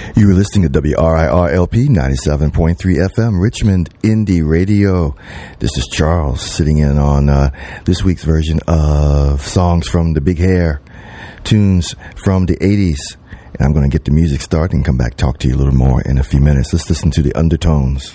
You were listening to WRIR-LP 97.3 FM, Richmond Indie Radio. This is Charles sitting in on this week's version of songs from the Big Hair, tunes from the 80s. And I'm going to get the music started and come back talk to you a little more in a few minutes. Let's listen to the Undertones.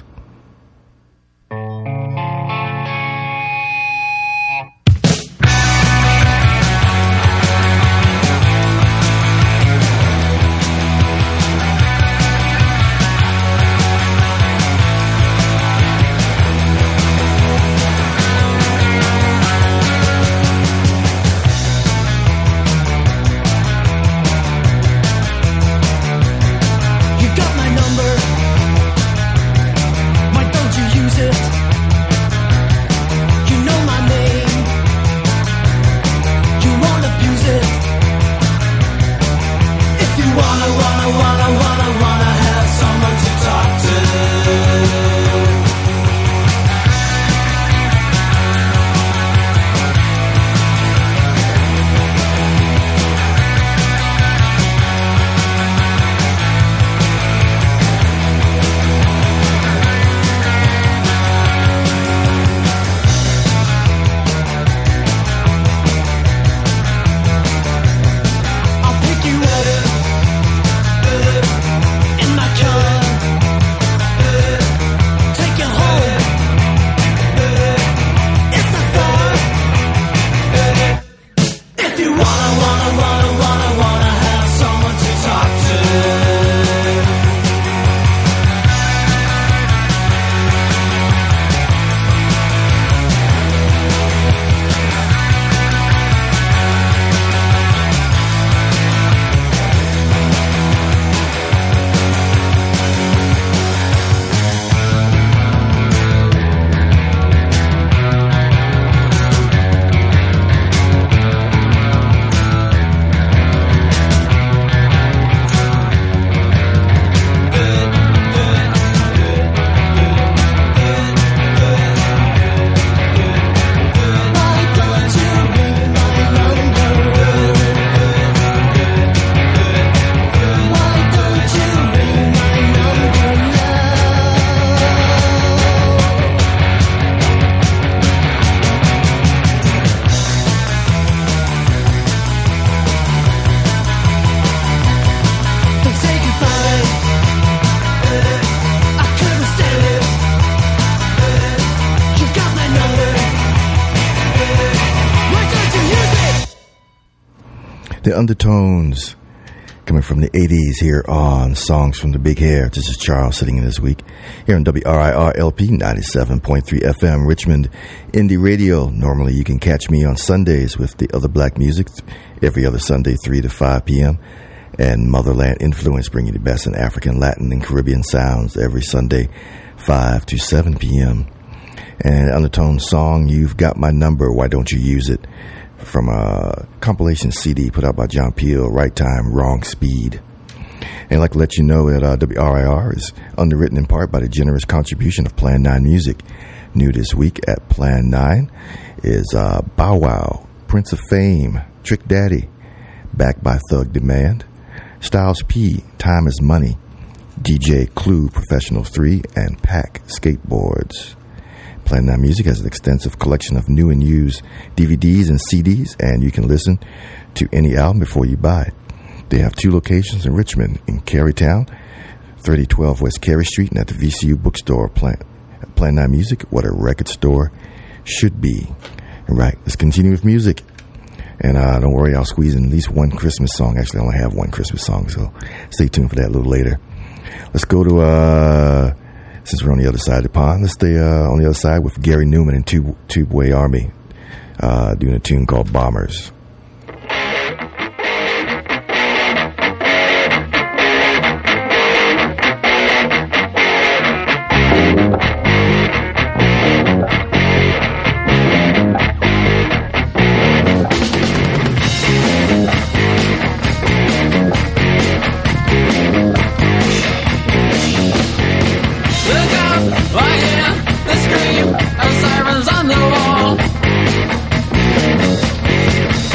The Undertones, coming from the 80s here on Songs from the Big Hair. This is Charles sitting in this week here on WRIR-LP 97.3 FM, Richmond Indie Radio. Normally you can catch me on Sundays with the other black music every other Sunday, 3 to 5 p.m. And Motherland Influence, bringing the best in African, Latin, and Caribbean sounds every Sunday, 5 to 7 p.m. And Undertone song, You've Got My Number, Why Don't You Use It? From a compilation CD put out by John Peel, Right Time, Wrong Speed. And I'd like to let you know that WRIR is underwritten in part by the generous contribution of Plan 9 Music. New this week at Plan 9 is Bow Wow, Prince of Fame, Trick Daddy, backed by Thug Demand, Styles P, Time is Money, DJ Clue, Professional 3, and Pack Skateboards. Plan 9 Music has an extensive collection of new and used DVDs and CDs, and you can listen to any album before you buy it. They have 2 locations in Richmond, in Carytown, 3012 West Cary Street, and at the VCU bookstore. Plan 9 Music, what a record store should be. All right, let's continue with music. And don't worry, I'll squeeze in at least one Christmas song. Actually, I only have one Christmas song, so stay tuned for that a little later. Let's go to... Since we're on the other side of the pond, let's stay on the other side with Gary Newman and Tubeway Army doing a tune called Bombers. Scream of sirens on the wall.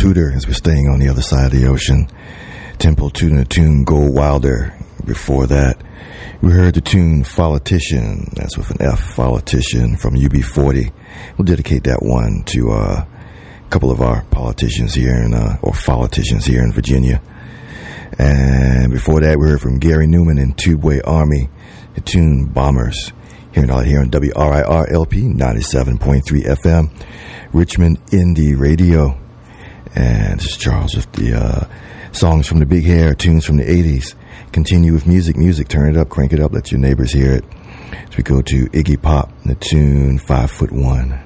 Scooter, as we're staying on the other side of the ocean. Temple Tuna Tune Go Wilder. Before that, we heard the tune Politician. That's with an F, Politician, from UB40. We'll dedicate that one to a couple of our politicians here or politicians here in Virginia. And before that, we heard from Gary Newman and Tubeway Army, the tune Bombers. Hearing out here on WRIR-LP 97.3 FM, Richmond Indie Radio. And this is Charles with the songs from the Big Hair, tunes from the 80s. Continue with music, turn it up, crank it up, let your neighbors hear it. As we go to Iggy Pop, the tune 5'1".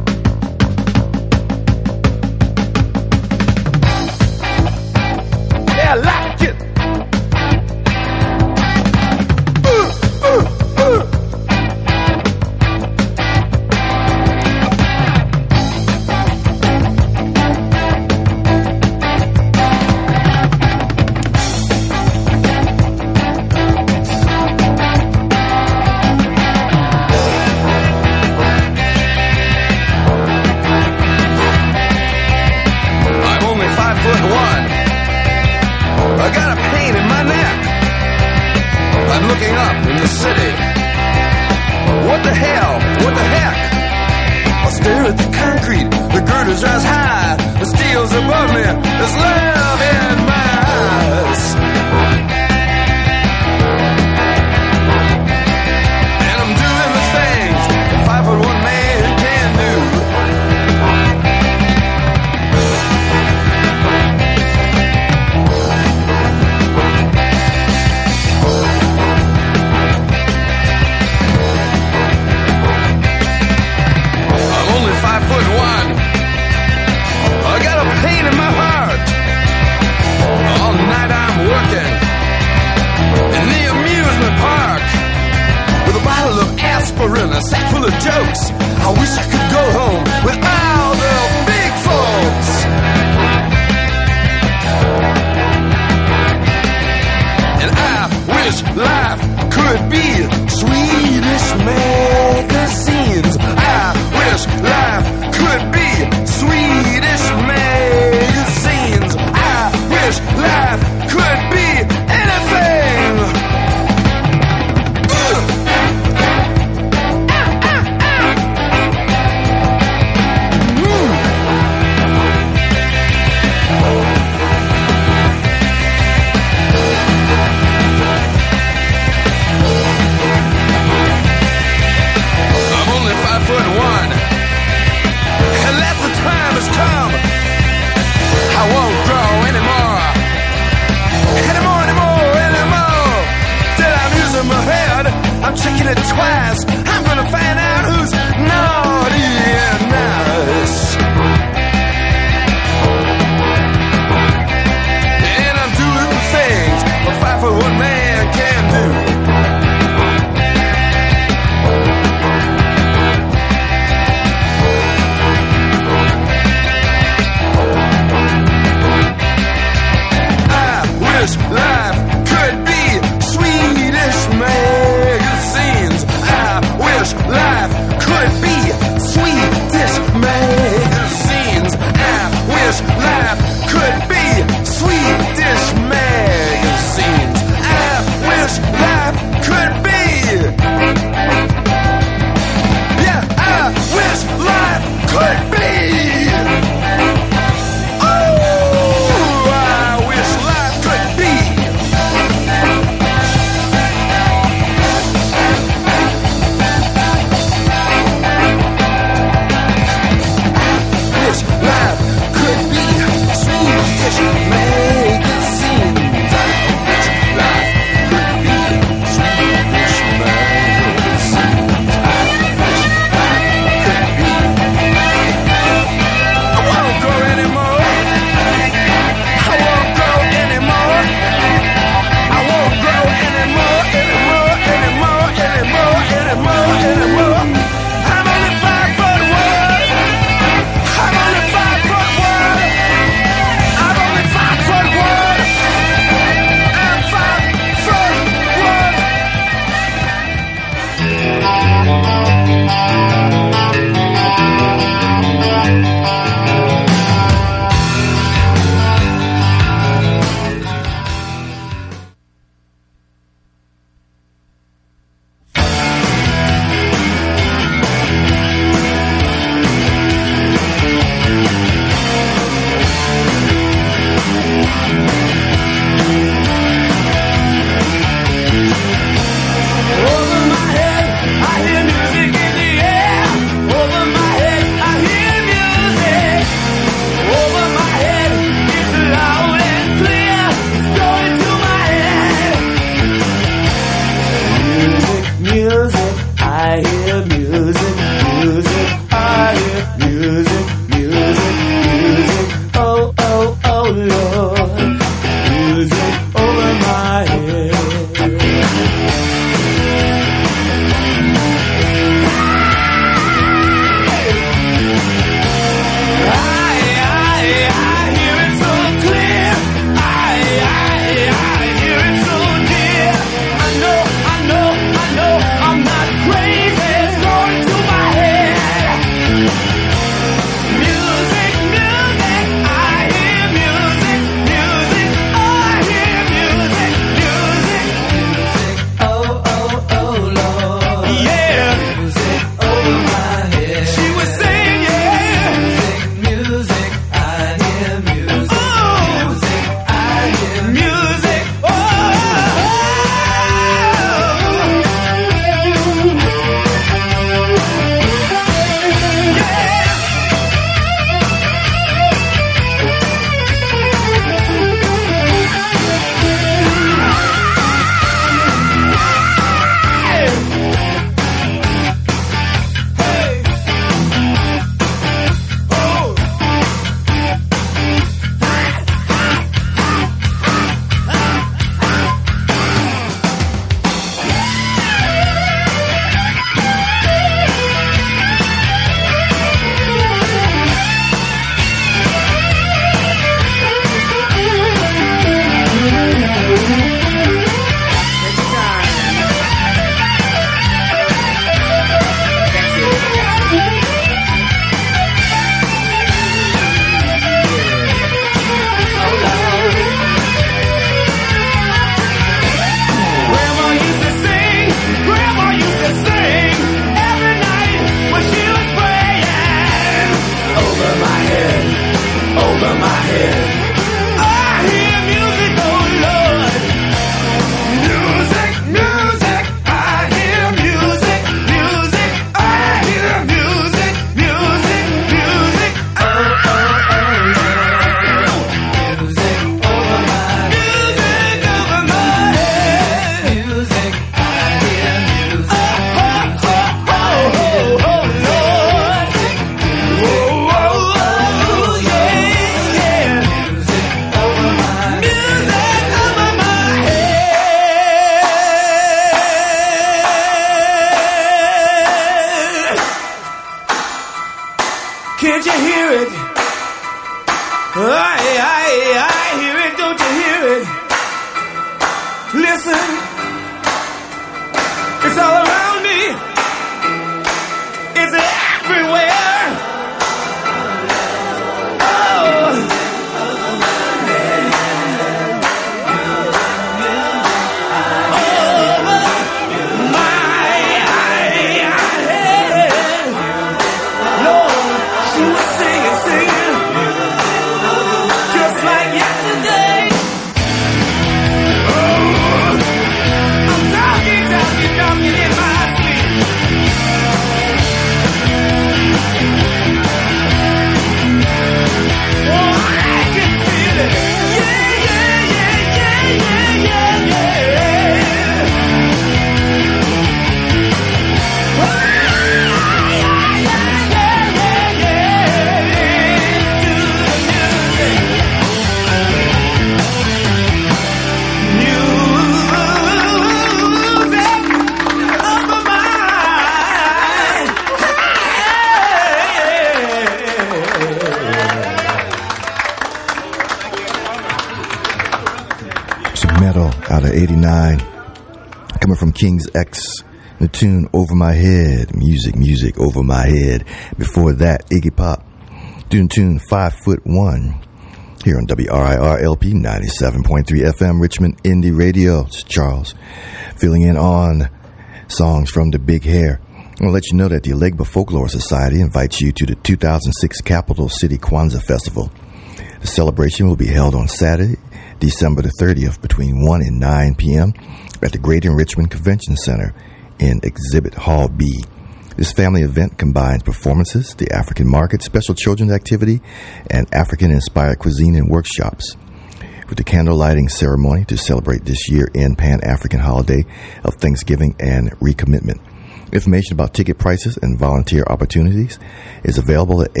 at 89. Coming from King's X, the tune Over My Head. Music Over My Head. Before that, Iggy Pop doing tune 5'1" here on WRIR-LP 97.3 FM, Richmond Indie Radio. It's Charles filling in on songs from the Big Hair. I want to let you know that the Alegba Folklore Society invites you to the 2006 Capital City Kwanzaa Festival. The celebration will be held on Saturday, December the 30th, between 1 and 9 p.m. at the Greater Richmond Convention Center in Exhibit Hall B. This family event combines performances, the African market, special children's activity, and African-inspired cuisine and workshops, with the candle lighting ceremony to celebrate this year-end Pan-African holiday of Thanksgiving and recommitment. Information about ticket prices and volunteer opportunities is available at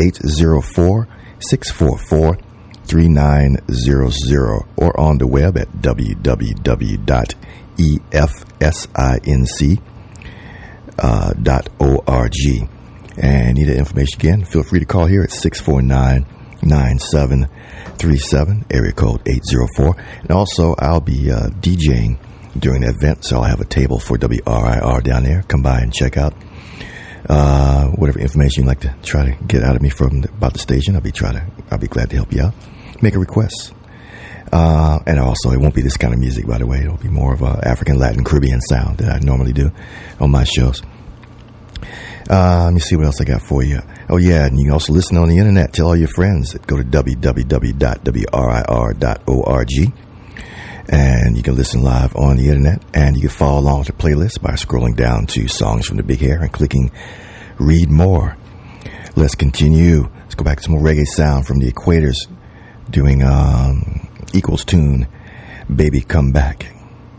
804-644-3900 or on the web at www.efsinc.org. And need that information again, feel free to call here at 649-9737, area code 804. And also, I'll be DJing during the event, so I'll have a table for WRIR down there. Come by and check out whatever information you'd like to try to get out of me about the station. I'll be glad to help you out. Make a request. And also, it won't be this kind of music, by the way. It'll be more of a African, Latin, Caribbean sound that I normally do on my shows. Let me see what else I got for you. Oh, yeah, and you can also listen on the internet. Tell all your friends. Go to www.wrir.org. And you can listen live on the internet, and you can follow along with the playlist by scrolling down to Songs from the Big Hair and clicking Read More. Let's continue. Let's go back to some more reggae sound from the Equators doing Equals tune, Baby Come Back.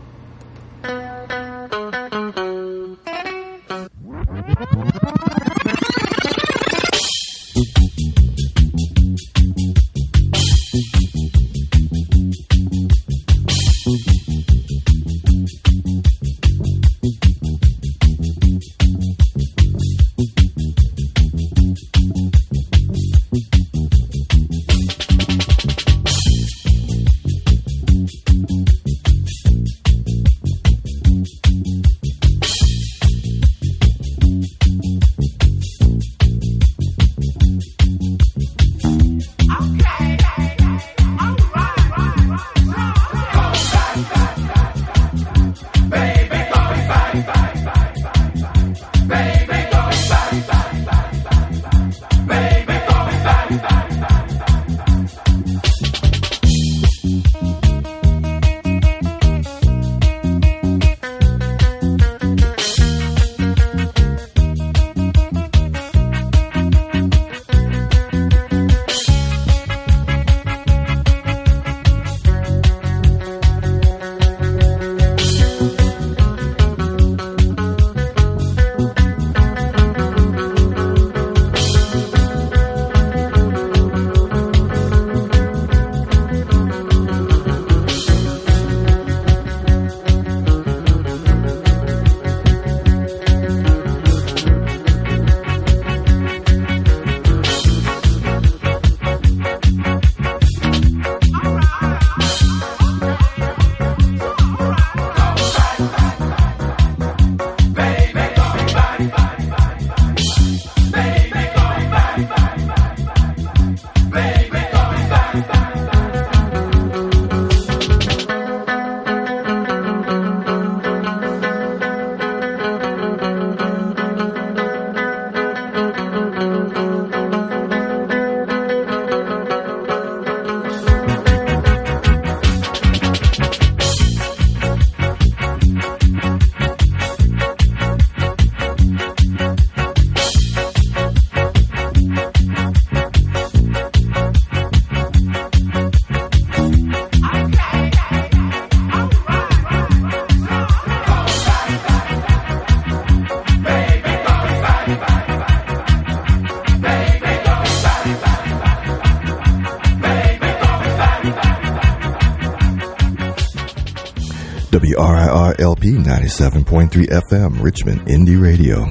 WRIR-LP 97.3 FM, Richmond Indie Radio.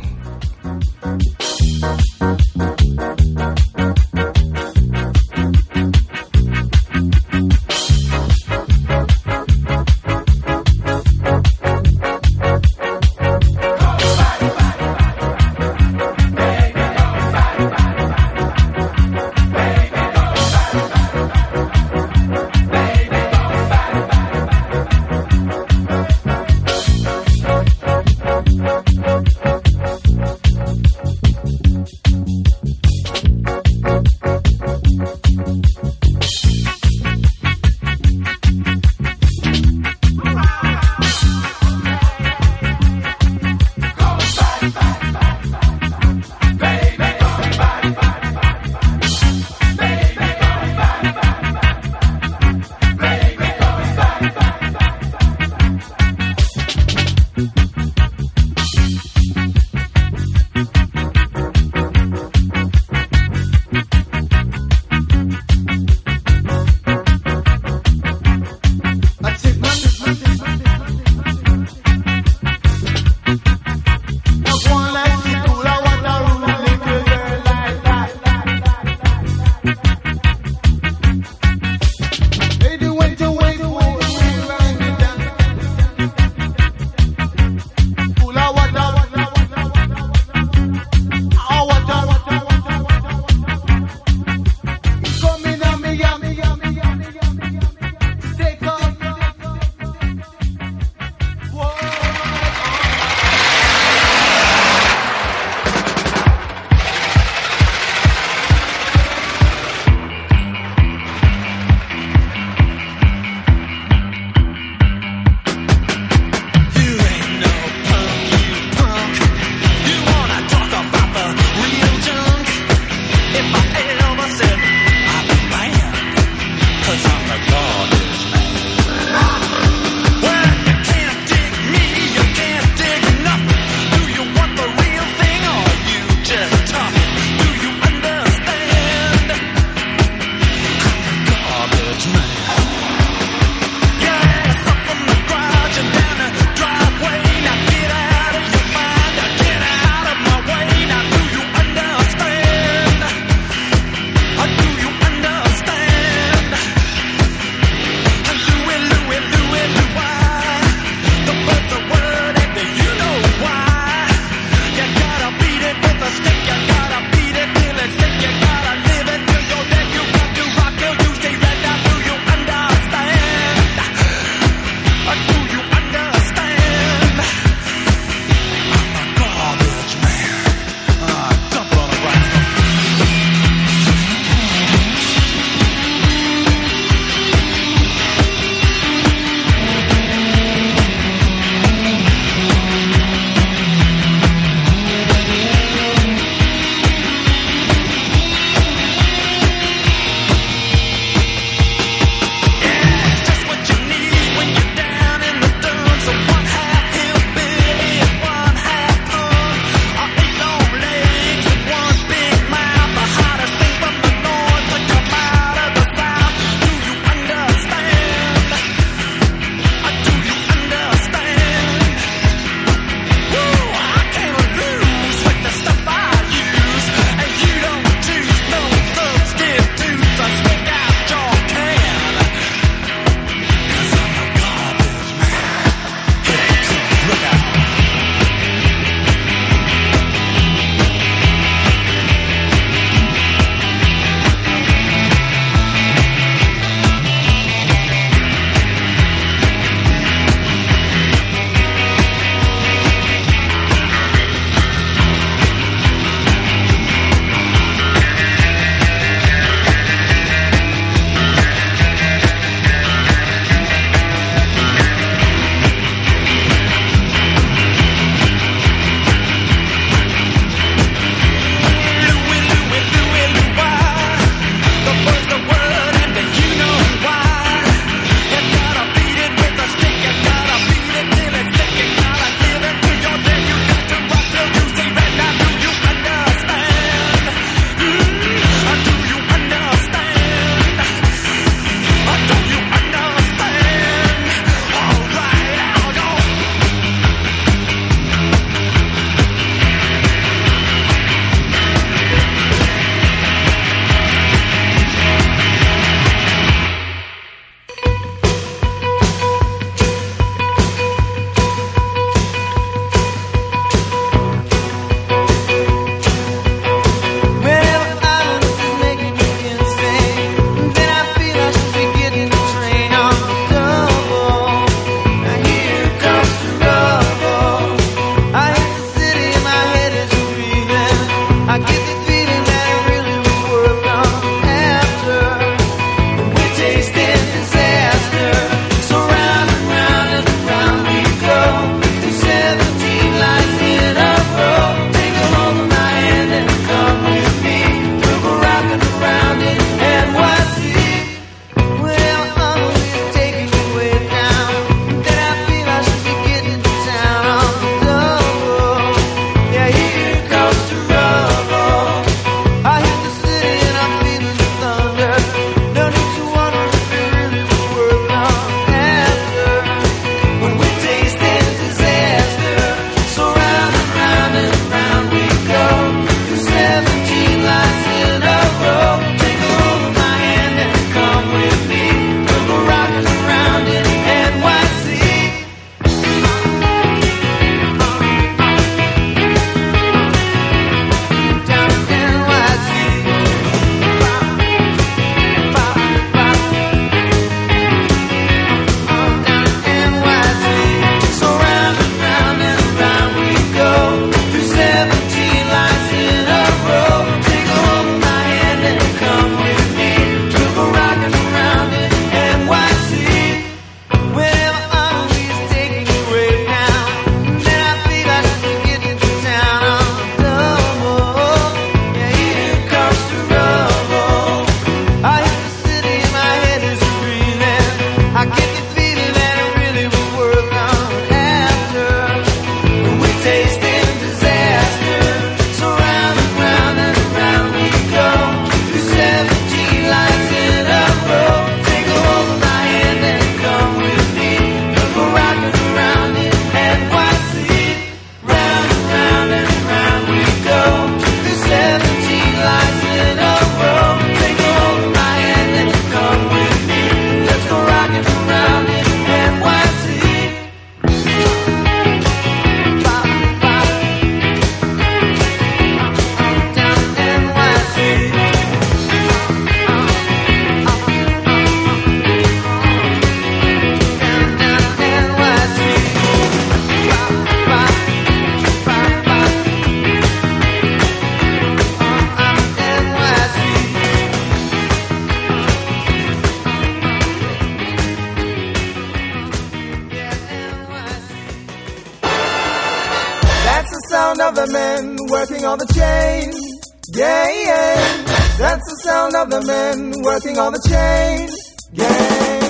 working on the chain. Yeah, yeah. That's the sound of the men working on the chain. Yeah.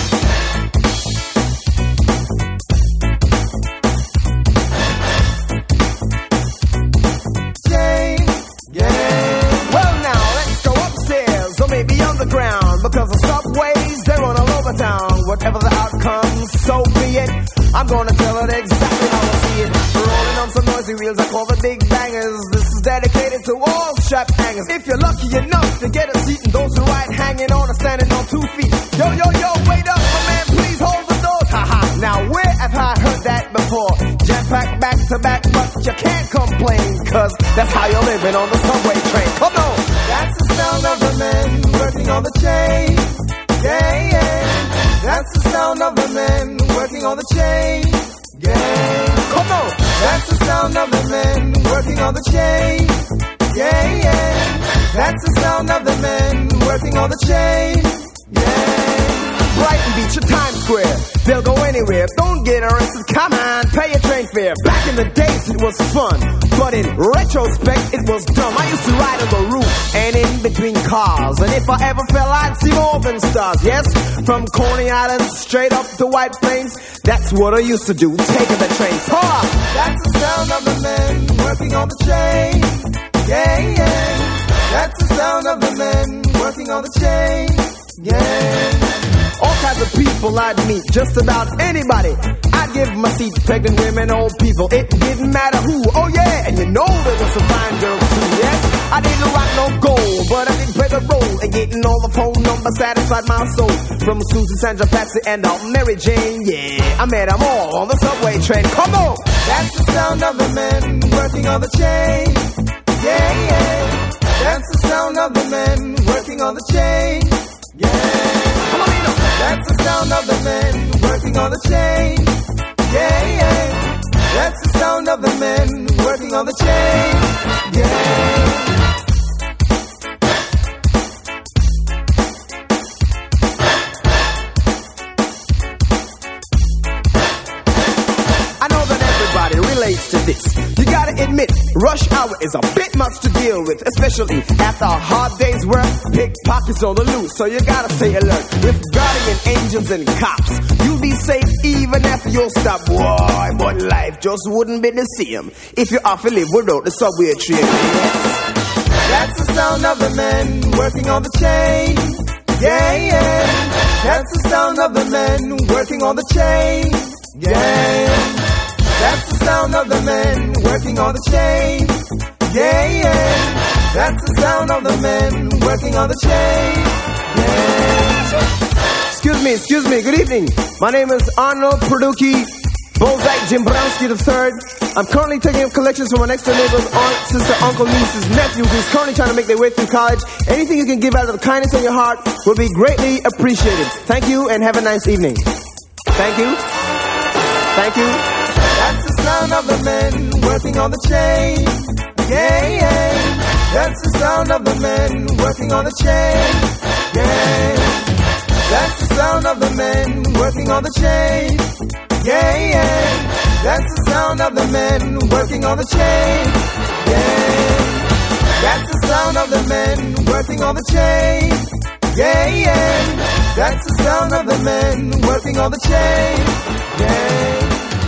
Underground, because the subways, they run all over town. Whatever the outcome, so be it. I'm gonna tell it exactly how I see it. Rolling on some noisy wheels, I call the big bangers. This is dedicated to all strap hangers. If you're lucky enough to get a seat, and those who ride hanging on or standing on 2 feet. Yo, yo, yo, wait up, my man, please hold the doors. Haha, now where have I heard that before? Jam-packed back to back, but you can't complain, cause that's how you're living on the subway train. Come on! That's the sound of the men working on the chain. Yeah, yeah. That's the sound of the men working on the chain. Yeah. Come on. That's the sound of the men working on the chain. Yeah, yeah. That's the sound of the men working on the chain. Yeah. Brighton Beach or Times Square, they'll go anywhere. Don't get arrested, come on, pay your train fare. Back in the days it was fun, but in retrospect it was dumb. I used to ride on the roof and in between cars, and if I ever fell I'd see more than stars. Yes, from Coney Island straight up to White Plains, that's what I used to do, taking the train. That's the sound of the men working on the chain. Yeah, yeah. That's the sound of the men working on the chain. Yeah. All kinds of people I'd meet, just about anybody. I'd give my seat, pregnant women, old people. It didn't matter who, oh yeah. And you know there was some fine girls too, yes. I didn't rock no gold, but I didn't play the role. And getting all the phone numbers satisfied my soul. From Susie, Sandra, Patsy, and Mary Jane, yeah. I met them all on the subway train, come on. That's the sound of the men working on the chain. Yeah, yeah. That's the sound of the men working on the chain. Yeah. That's the sound of the men working on the chain. Yeah, yeah. That's the sound of the men working on the chain. Yeah. Relates to this. You gotta admit, rush hour is a bit much to deal with, especially after a hard day's work. Pickpockets on the loose, so you gotta stay alert. With guardian angels and cops, you'll be safe even after your stop. Boy, but life just wouldn't be the same if you have to live without the subway train. Yes. That's the sound of the men working on the chain. Yeah, yeah. That's the sound of the men working on the chain. Yeah. That's the sound of the men working on the chain. Yeah, yeah. That's the sound of the men working on the chain. Yeah. Excuse me, good evening. My name is Arnold Perducci, Bullseye Jimbrowski III. I'm currently taking up collections from my next door neighbor's aunt, sister, uncle, niece's nephew who's currently trying to make their way through college. Anything you can give out of the kindness of your heart will be greatly appreciated. Thank you and have a nice evening. Thank you. Thank you. That's the sound of the men working on the chain. Yeah, yeah. That's the sound of the men working on the chain. Yeah. That's the sound of the men working on the chain. Yeah, yeah. That's the sound of the men working on the chain. Yeah. That's the sound of the men working on the chain. Yeah, yeah. That's the sound of the men working on the chain. Yeah.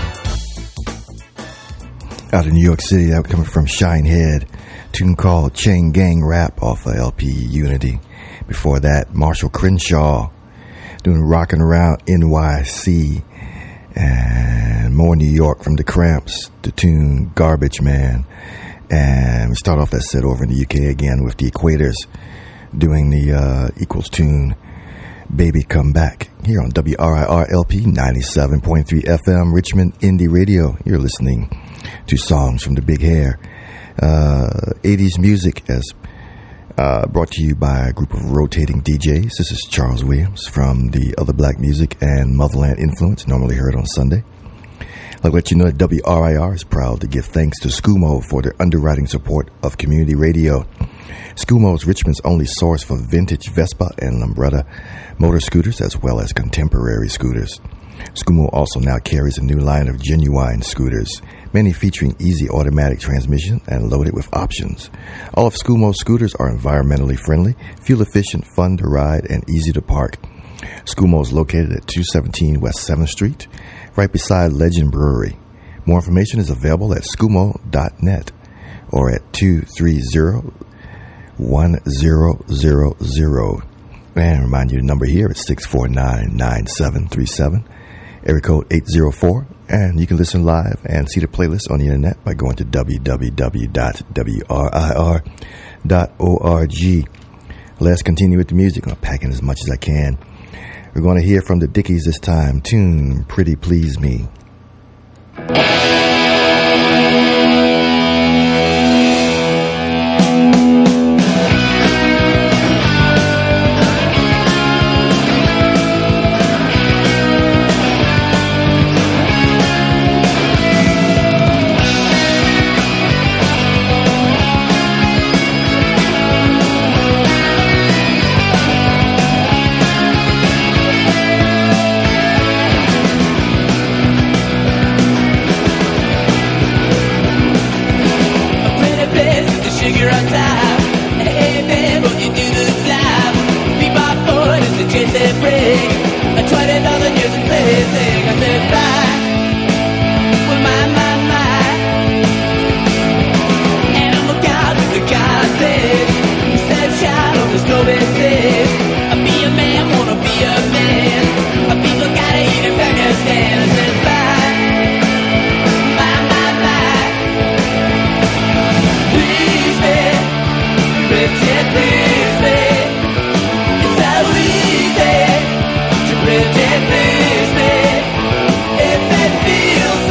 Out of New York City, that coming from Shinehead, tune called Chain Gang Rap off of LP Unity. Before that, Marshall Crenshaw doing Rockin' Around NYC, and more New York from the Cramps, the tune Garbage Man. And we start off that set over in the UK again with the Equators doing the Equals tune Baby Come Back here on WRIR-LP 97.3 FM Richmond Indie Radio. You're listening to songs from the Big Hair. 80s music as brought to you by a group of rotating DJs. This is Charles Williams from the Other Black Music and Motherland Influence, normally heard on Sunday. I'd like to let you know that WRIR is proud to give thanks to SCUMO for their underwriting support of community radio. SCUMO is Richmond's only source for vintage Vespa and Lambretta motor scooters, as well as contemporary scooters. Skumo also now carries a new line of genuine scooters, many featuring easy automatic transmission and loaded with options. All of Skumo's scooters are environmentally friendly, fuel efficient, fun to ride, and easy to park. Skumo is located at 217 West 7th Street, right beside Legend Brewery. More information is available at skumo.net or at 230-1000. And remind you, the number here is 649-9737, area code 804. And you can listen live and see the playlist on the internet by going to www.wrir.org. Let's continue with the music. I'm packing as much as I can. We're going to hear from the Dickies this time. Tune Pretty Please Me.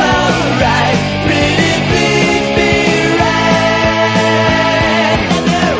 Pretty please be right.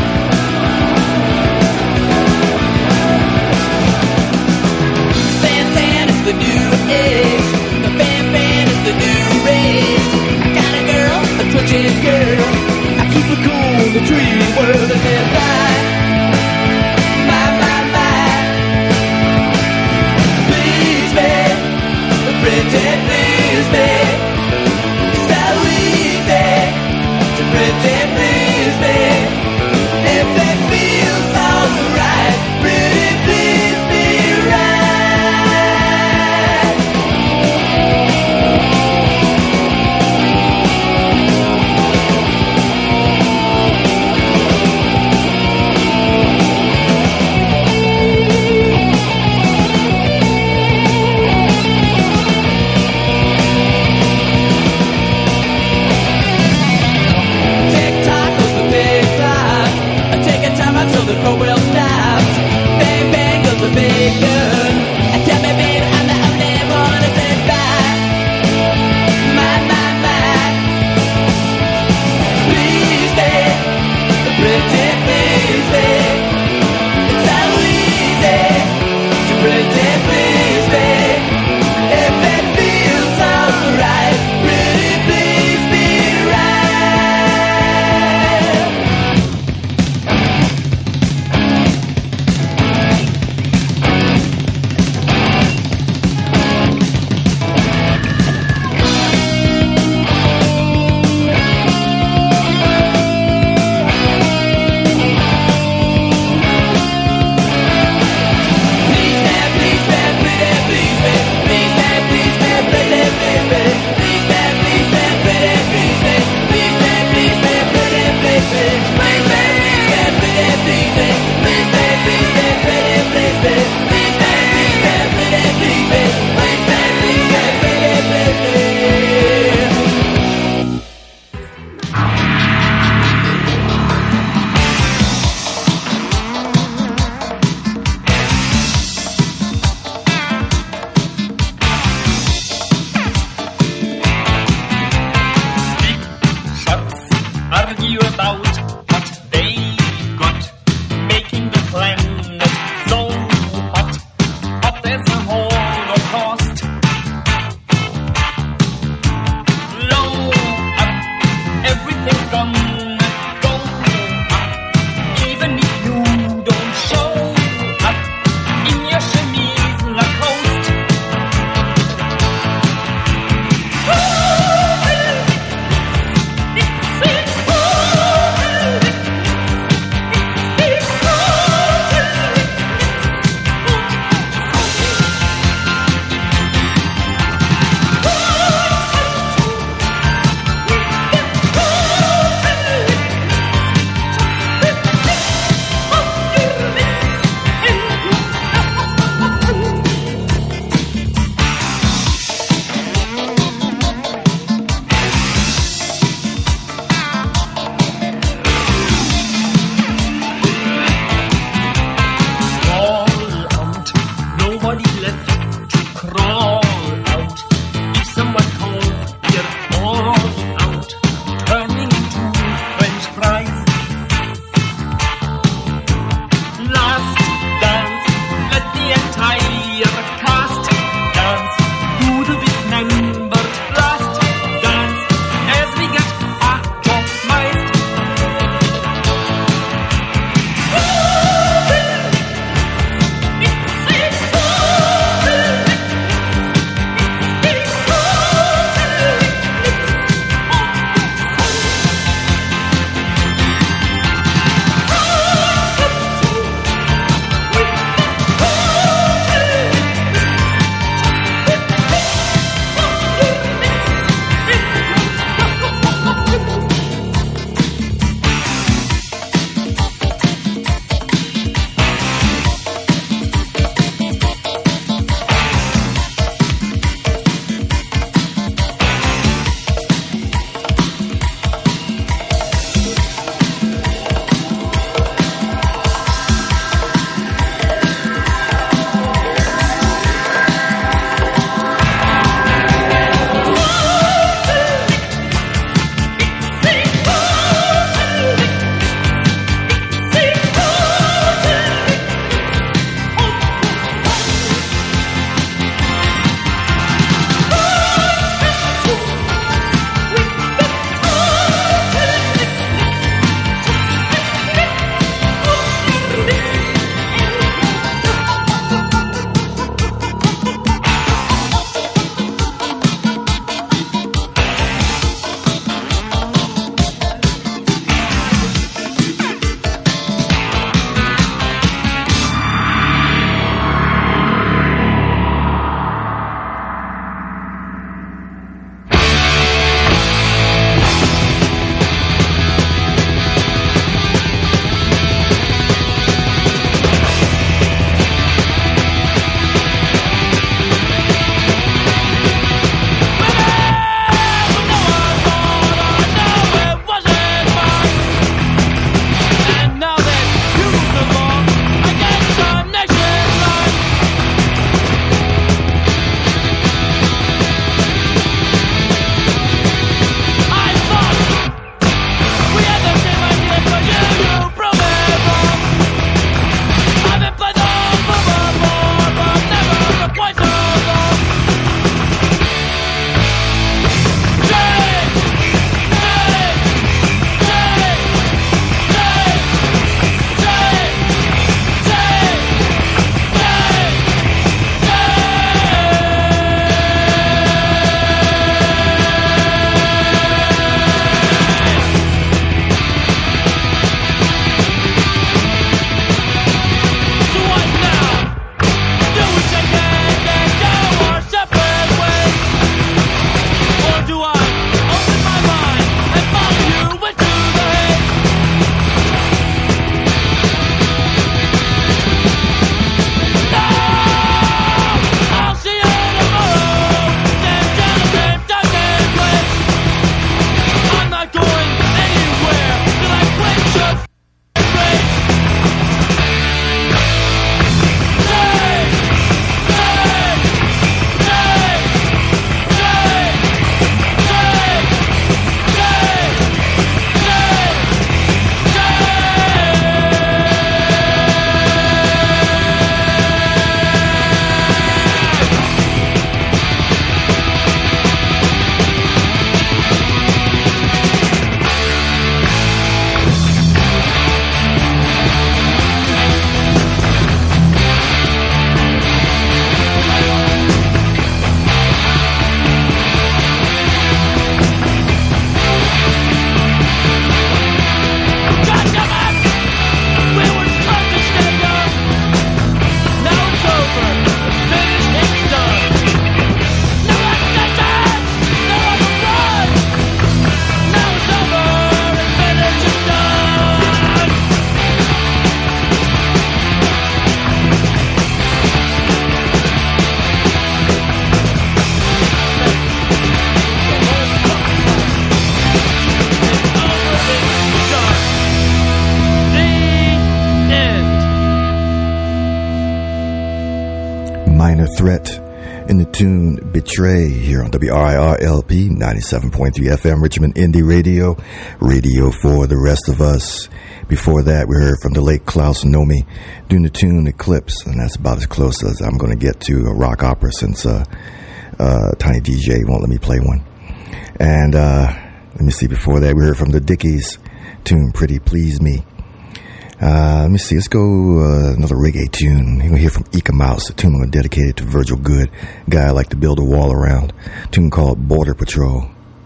Minor Threat in the tune Betray here on WRIR-LP 97.3 FM, Richmond Indie Radio, radio for the rest of us. Before that, we heard from the late Klaus Nomi doing the tune Eclipse, and that's about as close as I'm going to get to a rock opera since Tiny DJ won't let me play one. And let me see, before that, we heard from the Dickies tune Pretty Please Me. Let me see, let's go another reggae tune. You're going to hear from Eka Mouse, a tune I'm going to dedicate it to Virgil Good, a guy I like to build a wall around, a tune called Border Patrol.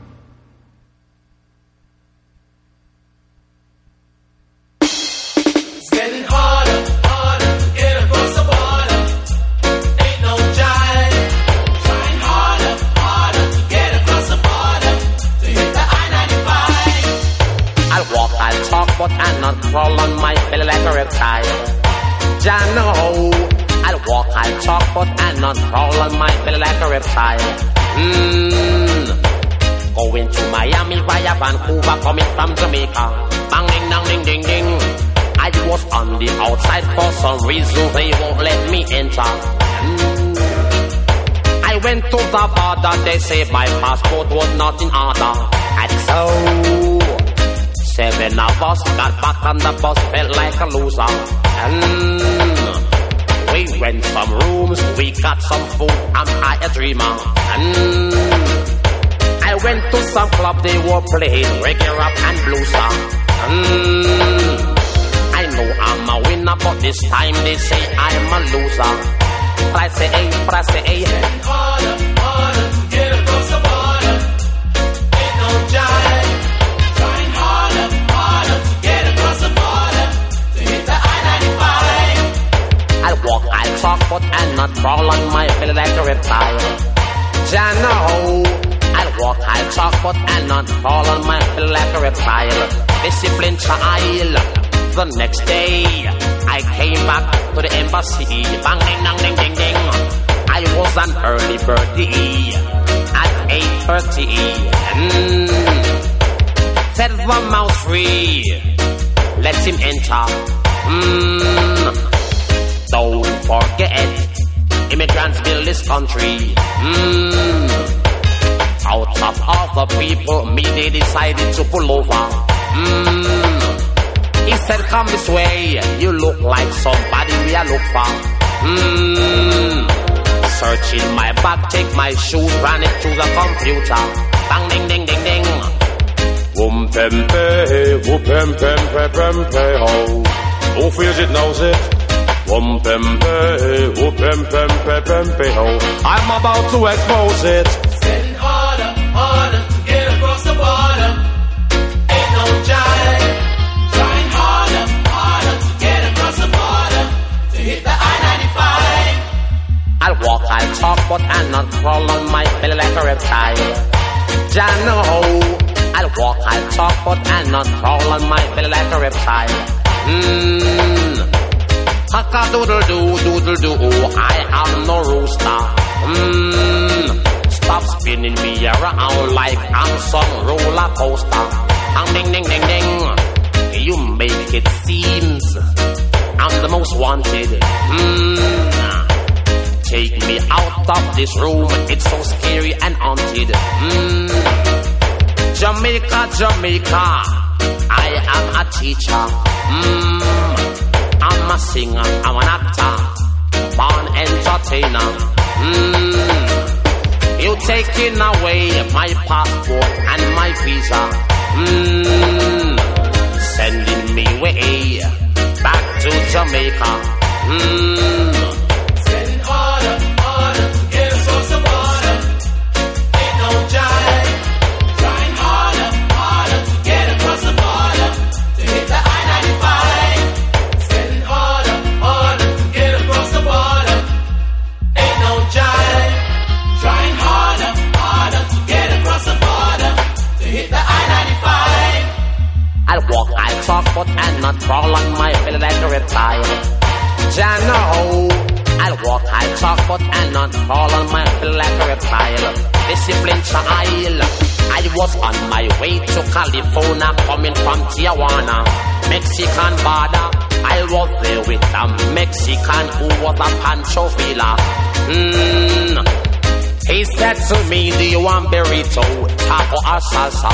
But I not crawl on my belly like a reptile. Jah know I'll walk, I'll talk, but I not crawl on my belly like a reptile. Going to Miami via Vancouver, coming from Jamaica. Bang ding dong ding ding ding. I was on the outside for some reason they won't let me enter. I went to the border, they say my passport was not in order. And so 7 of us got back on the bus, felt like a loser. And we rent some rooms, we got some food, I'm high a dreamer. And I went to some club, they were playing reggae, rap and blues. And I know I'm a winner, but this time they say I'm a loser. But I say, hey, harder to get across the border. Ain't no jive. I'll walk, I'll talk, but I'll not crawl on my belly like a reptile. Jah know I'll walk, I'll talk, but I'll not crawl on my belly like a reptile. Discipline child. The next day, I came back to the embassy. Bang, ding, dong, ding, ding, ding. I was an early birdie at 8:30. Set the mouse free. Let him enter. Don't forget, immigrants build this country. Out of all the people, me they decided to pull over. He said, come this way, you look like somebody we are look for. Searching my bag, take my shoes, ran it to the computer. Bang, ding, ding, ding, ding. Woempempe, woempempe, pempe, ho. Hoeveel is het nou, zeg? Woempempe, woempempe, pempe, ho. I'm about to expose it. It's getting harder to get across the border. Ain't no jive. Trying harder to get across the border. To hit the I-95. I'll walk, I'll talk, but I'll not crawl on my belly like a reptile. Jah know I'll walk, I'll talk, but I'll not crawl on my belly like a reptile. Cock-a-doodle-doo, doodle-doo, I am no rooster. Stop spinning me around like I'm some roller coaster. Ding, ding, ding, ding. You make it seems I'm the most wanted. Take me out of this room, it's so scary and haunted. Jamaica, Jamaica, I am a teacher. I'm a singer, I'm an actor, born entertainer. You taking away my passport and my visa, sending me way back to Jamaica. It's getting harder to get across the border. Ain't no jive. Trying harder to get across the border. To hit the I-95. It's getting harder to get across the border. Ain't no jive. Trying harder to get across the border. To hit the I-95. I'll walk, I'll talk, but I'll not crawl on my belly like a reptile. Jah know I'll walk, I'll talk, but I'll not crawl on my belly like a reptile. Discipline child. I was on my way to California, coming from Tijuana, Mexican border. I I was there with a Mexican who was a Pancho Villa. He said to me, do you want burrito, taco or salsa?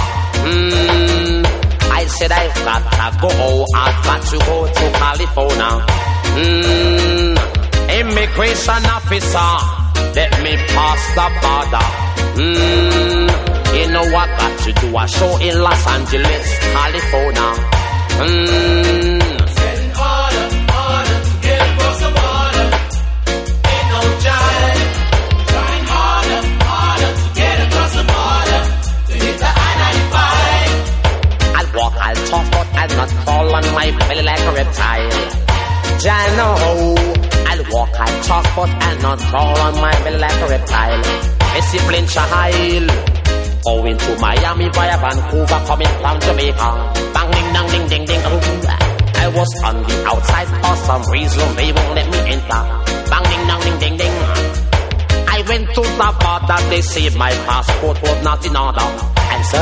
I said I've got to go, I've got to go to California. Immigration officer, let me pass the border. You know what got to do a show in Los Angeles, California. Getting harder to get across the border. Ain't no jive. Trying harder to get across the border to hit the I-95. I'll walk, I'll talk, but I'll not fall on my belly like a reptile. Jano, I'll walk, I'll talk, but I'll not crawl on my belly like a reptile. Discipline child. Going to Miami via Vancouver, coming from Jamaica. Bang, ding, dang, ding, ding, ding. I was on the outside for some reason, they won't let me enter. Bang, ding, dang, ding, ding, ding. I went to the border, they said my passport was not in order. And so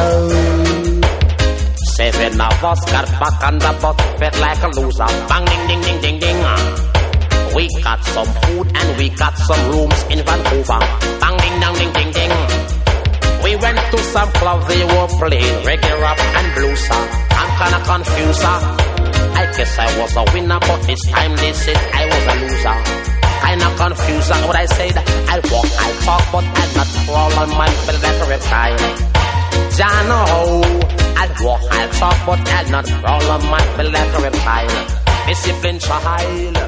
7 of us got back on the bus, felt like a loser. Bang, ding, ding, ding, ding, ding. We got some food and we got some rooms in Vancouver. Bang, ding, dang, ding, ding, ding. We went to some clubs, they were playing reggae, rap and blues. I'm kinda confused. I guess I was a winner, but this time they said I was a loser. Kinda confused what I said. I'll walk, I'll talk, but I'll not crawl on my belly like a reptile. Jano, I'll walk, I'll talk, but I'll not crawl on my belly like a reptile. Discipline child.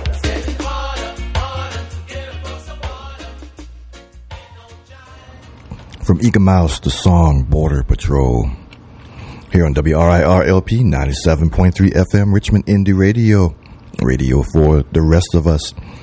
From Eagle Mouse, the song Border Patrol. Here on WRIR-LP 97.3 FM, Richmond Indie Radio. Radio for the rest of us.